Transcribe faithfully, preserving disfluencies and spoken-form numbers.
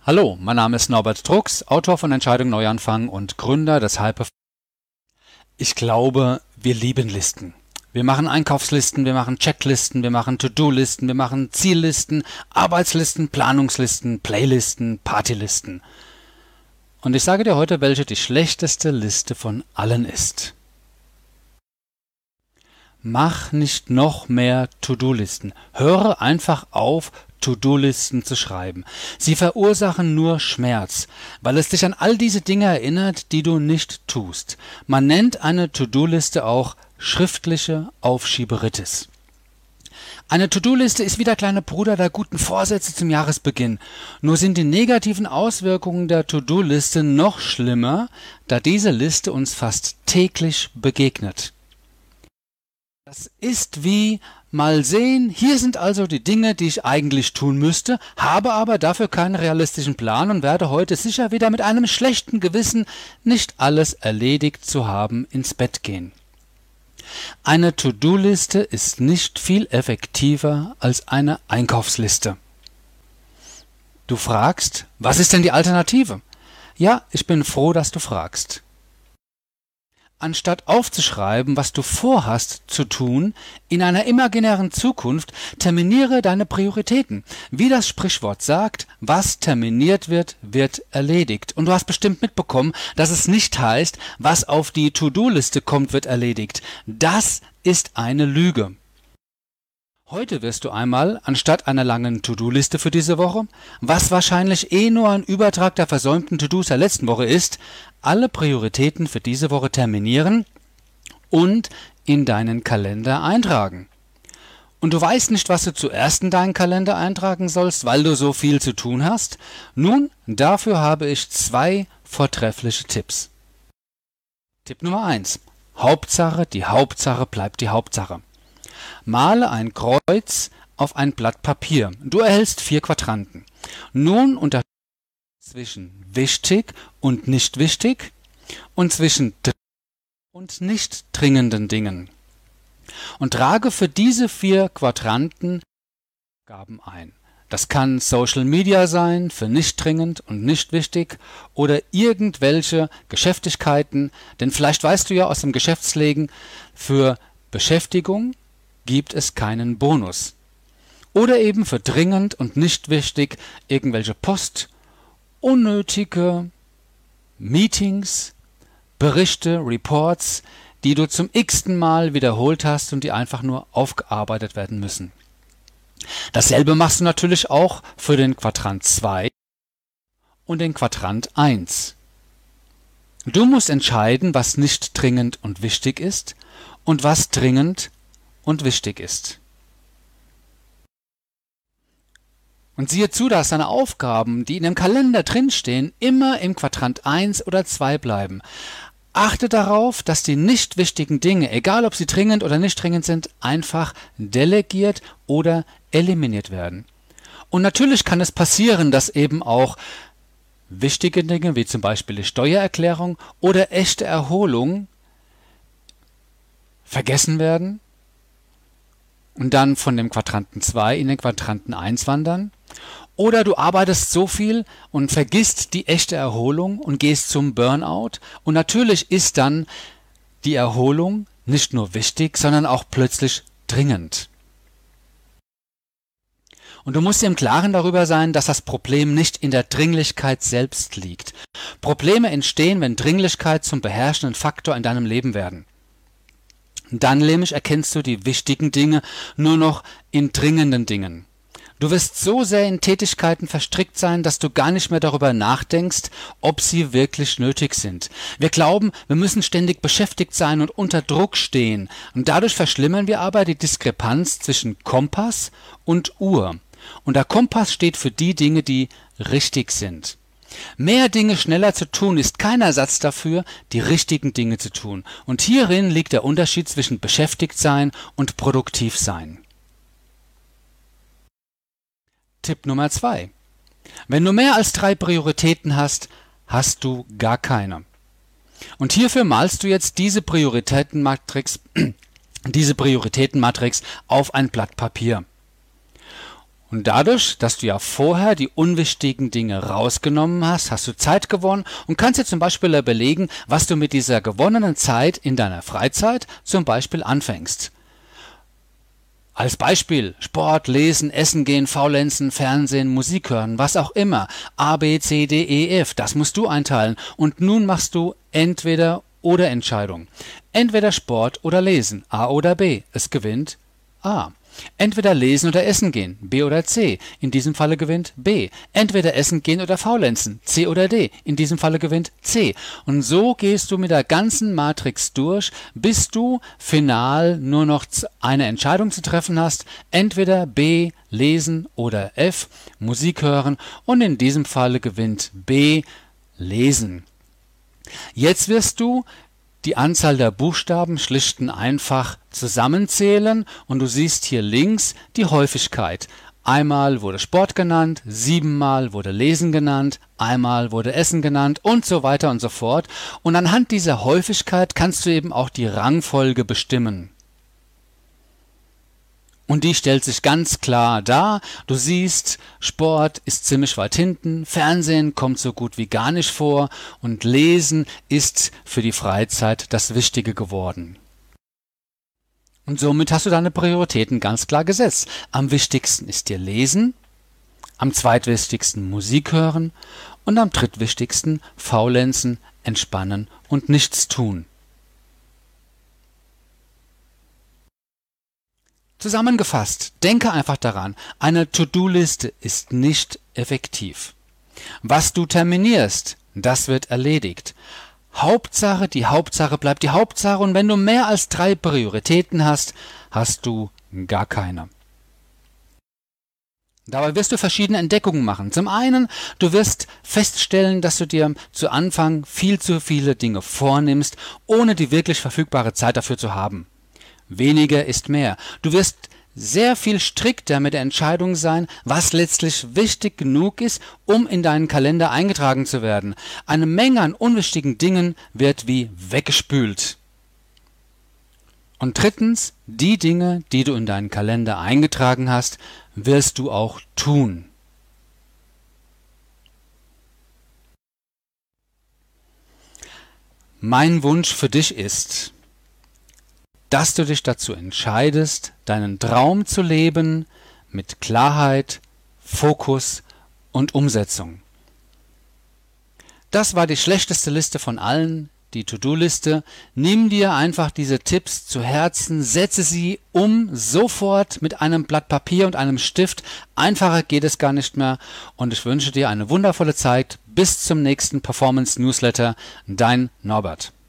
Hallo, mein Name ist Norbert Drucks, Autor von Entscheidung Neuanfang und Gründer des High Performance. Ich glaube, wir lieben Listen. Wir machen Einkaufslisten, wir machen Checklisten, wir machen To-Do-Listen, wir machen Ziellisten, Arbeitslisten, Planungslisten, Playlisten, Partylisten. Und ich sage dir heute, welche die schlechteste Liste von allen ist. Mach nicht noch mehr To-Do-Listen. Höre einfach auf, To-Do-Listen zu schreiben. Sie verursachen nur Schmerz, weil es dich an all diese Dinge erinnert, die du nicht tust. Man nennt eine To-Do-Liste auch schriftliche Aufschieberitis. Eine To-Do-Liste ist wie der kleine Bruder der guten Vorsätze zum Jahresbeginn. Nur sind die negativen Auswirkungen der To-Do-Liste noch schlimmer, da diese Liste uns fast täglich begegnet. Das ist wie mal sehen, hier sind also die Dinge, die ich eigentlich tun müsste, habe aber dafür keinen realistischen Plan und werde heute sicher wieder mit einem schlechten Gewissen, nicht alles erledigt zu haben, ins Bett gehen. Eine To-Do-Liste ist nicht viel effektiver als eine Einkaufsliste. Du fragst, was ist denn die Alternative? Ja, ich bin froh, dass du fragst. Anstatt aufzuschreiben, was du vorhast zu tun, in einer imaginären Zukunft, terminiere deine Prioritäten. Wie das Sprichwort sagt, was terminiert wird, wird erledigt. Und du hast bestimmt mitbekommen, dass es nicht heißt, was auf die To-Do-Liste kommt, wird erledigt. Das ist eine Lüge. Heute wirst du einmal, anstatt einer langen To-Do-Liste für diese Woche, was wahrscheinlich eh nur ein Übertrag der versäumten To-Dos der letzten Woche ist, alle Prioritäten für diese Woche terminieren und in deinen Kalender eintragen. Und du weißt nicht, was du zuerst in deinen Kalender eintragen sollst, weil du so viel zu tun hast? Nun, dafür habe ich zwei vortreffliche Tipps. Tipp Nummer eins. Hauptsache, die Hauptsache bleibt die Hauptsache. Male ein Kreuz auf ein Blatt Papier. Du erhältst vier Quadranten. Nun unterscheide zwischen wichtig und nicht wichtig und zwischen dringend und nicht dringenden Dingen. Und trage für diese vier Quadranten Aufgaben ein. Das kann Social Media sein, für nicht dringend und nicht wichtig, oder irgendwelche Geschäftigkeiten, denn vielleicht weißt du ja aus dem Geschäftsleben, für Beschäftigung gibt es keinen Bonus. Oder eben für dringend und nicht wichtig irgendwelche Post, unnötige Meetings, Berichte, Reports, die du zum x-ten Mal wiederholt hast und die einfach nur aufgearbeitet werden müssen. Dasselbe machst du natürlich auch für den Quadrant zwei und den Quadrant eins. Du musst entscheiden, was nicht dringend und wichtig ist und was dringend und wichtig ist. Und siehe zu, dass deine Aufgaben, die in dem Kalender drinstehen, immer im Quadrant eins oder zwei bleiben. Achte darauf, dass die nicht wichtigen Dinge, egal ob sie dringend oder nicht dringend sind, einfach delegiert oder eliminiert werden. Und natürlich kann es passieren, dass eben auch wichtige Dinge, wie zum Beispiel die Steuererklärung oder echte Erholung, vergessen werden und dann von dem Quadranten zwei in den Quadranten eins wandern. Oder du arbeitest so viel und vergisst die echte Erholung und gehst zum Burnout. Und natürlich ist dann die Erholung nicht nur wichtig, sondern auch plötzlich dringend. Und du musst dir im Klaren darüber sein, dass das Problem nicht in der Dringlichkeit selbst liegt. Probleme entstehen, wenn Dringlichkeit zum beherrschenden Faktor in deinem Leben werden. Dann nämlich erkennst du die wichtigen Dinge nur noch in dringenden Dingen. Du wirst so sehr in Tätigkeiten verstrickt sein, dass du gar nicht mehr darüber nachdenkst, ob sie wirklich nötig sind. Wir glauben, wir müssen ständig beschäftigt sein und unter Druck stehen. Und dadurch verschlimmern wir aber die Diskrepanz zwischen Kompass und Uhr. Und der Kompass steht für die Dinge, die richtig sind. Mehr Dinge schneller zu tun ist kein Ersatz dafür, die richtigen Dinge zu tun. Und hierin liegt der Unterschied zwischen beschäftigt sein und produktiv sein. Tipp Nummer zwei. Wenn du mehr als drei Prioritäten hast, hast du gar keine. Und hierfür malst du jetzt diese Prioritätenmatrix, diese Prioritätenmatrix auf ein Blatt Papier. Und dadurch, dass du ja vorher die unwichtigen Dinge rausgenommen hast, hast du Zeit gewonnen und kannst dir zum Beispiel überlegen, was du mit dieser gewonnenen Zeit in deiner Freizeit zum Beispiel anfängst. Als Beispiel Sport, Lesen, Essen gehen, Faulenzen, Fernsehen, Musik hören, was auch immer. A, B, C, D, E, F, das musst du einteilen. Und nun machst du entweder oder Entscheidung. Entweder Sport oder Lesen, A oder B. Es gewinnt A. Entweder lesen oder essen gehen, B oder C. In diesem Falle gewinnt B. Entweder essen gehen oder faulenzen, C oder D. In diesem Falle gewinnt C. Und so gehst du mit der ganzen Matrix durch, bis du final nur noch eine Entscheidung zu treffen hast. Entweder B, lesen oder F, Musik hören. Und in diesem Falle gewinnt B, lesen. Jetzt wirst du die Anzahl der Buchstaben schlicht und einfach zusammenzählen und du siehst hier links die Häufigkeit. Einmal wurde Sport genannt, siebenmal wurde Lesen genannt, einmal wurde Essen genannt und so weiter und so fort. Und anhand dieser Häufigkeit kannst du eben auch die Rangfolge bestimmen. Und die stellt sich ganz klar dar. Du siehst, Sport ist ziemlich weit hinten, Fernsehen kommt so gut wie gar nicht vor und Lesen ist für die Freizeit das Wichtige geworden. Und somit hast du deine Prioritäten ganz klar gesetzt. Am wichtigsten ist dir Lesen, am zweitwichtigsten Musik hören und am drittwichtigsten Faulenzen, Entspannen und nichts tun. Zusammengefasst, denke einfach daran, eine To-Do-Liste ist nicht effektiv. Was du terminierst, das wird erledigt. Hauptsache, die Hauptsache bleibt die Hauptsache und wenn du mehr als drei Prioritäten hast, hast du gar keine. Dabei wirst du verschiedene Entdeckungen machen. Zum einen, du wirst feststellen, dass du dir zu Anfang viel zu viele Dinge vornimmst, ohne die wirklich verfügbare Zeit dafür zu haben. Weniger ist mehr. Du wirst sehr viel strikter mit der Entscheidung sein, was letztlich wichtig genug ist, um in deinen Kalender eingetragen zu werden. Eine Menge an unwichtigen Dingen wird wie weggespült. Und drittens, die Dinge, die du in deinen Kalender eingetragen hast, wirst du auch tun. Mein Wunsch für dich ist, dass du dich dazu entscheidest, deinen Traum zu leben mit Klarheit, Fokus und Umsetzung. Das war die schlechteste Liste von allen, die To-Do-Liste. Nimm dir einfach diese Tipps zu Herzen, setze sie um, sofort mit einem Blatt Papier und einem Stift. Einfacher geht es gar nicht mehr und ich wünsche dir eine wundervolle Zeit. Bis zum nächsten Performance Newsletter. Dein Norbert.